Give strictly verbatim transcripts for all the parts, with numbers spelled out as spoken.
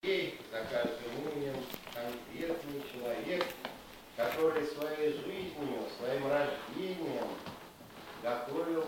За каждым именем конкретный человек, который своей жизнью, своим рождением готовил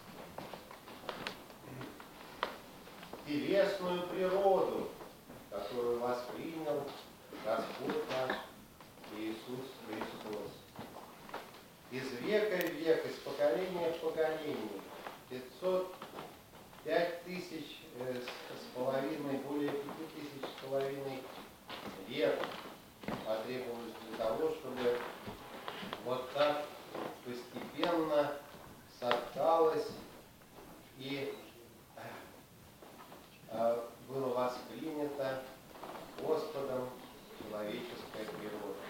телесную природу, которую воспринял Господь наш Иисус Христос. Из века в век, из поколения в поколение, пятьсот пять тысяч э, с половиной, более пяти тысяч с половиной лет потребовалось для того, чтобы вот так постепенно соткалось и э, было воспринято Господом человеческая природа.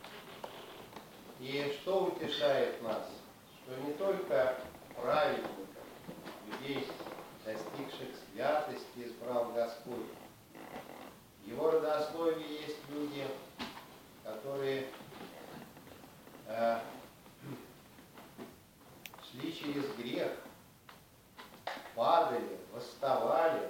И что утешает нас? Что не только праведников, людей, достигших святости, избрал Господь. В Его родословии есть люди, которые э, шли через грех, падали, восставали,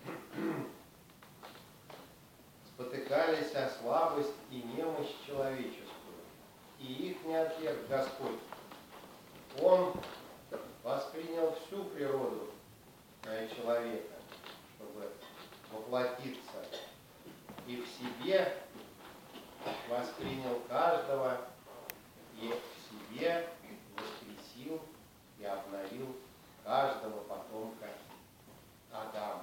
спотыкались о слабость и немощь человеческую. И их не отверг Господь. Он воспринял всю природу человека, чтобы воплотиться, и в себе воспринял каждого, и в себе воскресил и обновил каждого потомка Адама.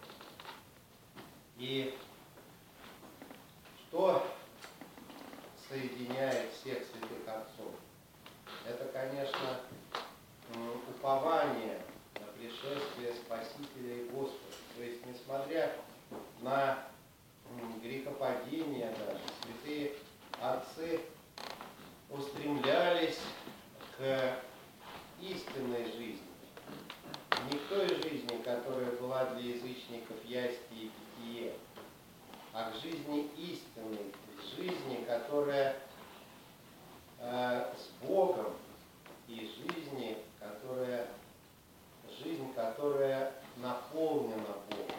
И что соединяет всех святых отцов? Это, конечно, упование на пришествие Спасителя и Господа. То есть, несмотря на грехопадение даже, святые отцы устремлялись к истинной жизни. Не к той жизни, которая была для язычников ясти и питье, а к жизни истинной, к жизни, которая э, с Богом, и жизни, которая, жизнь, которая наполнена Богом.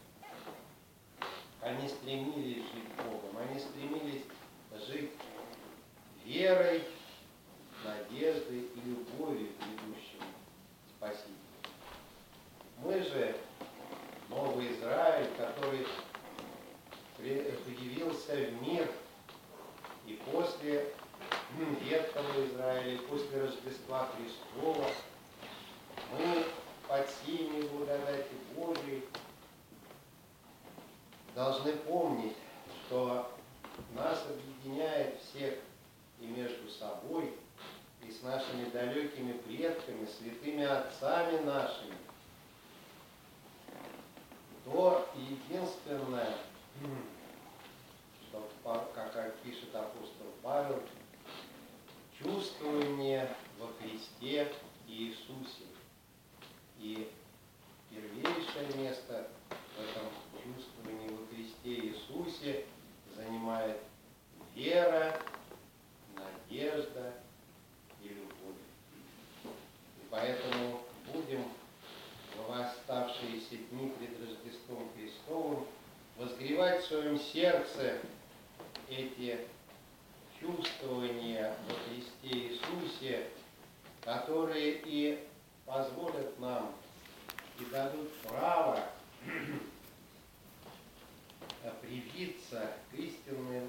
Они стремились жить Богом, они стремились жить верой, надеждой и любовью к ведущему Спасителю. Мы же, новый Израиль, который появился в мир и после Ветхого Израиля, после Рождества Христова, мы под сенью благодати Божией должны помнить, что нас объединяет всех и между собой, и с нашими далекими предками, святыми отцами нашими, то единственное, что, как пишет апостол Павел, чувствование во Христе Иисусе. И первейшее место в этом чувствовании во Христе Иисусе занимает вера, надежда и любовь. И поэтому будем в оставшиеся дни пред Рождеством Христовым возгревать в своем сердце эти чувствования во Христе Иисусе, которые и позволят нам и дадут право привиться к истинной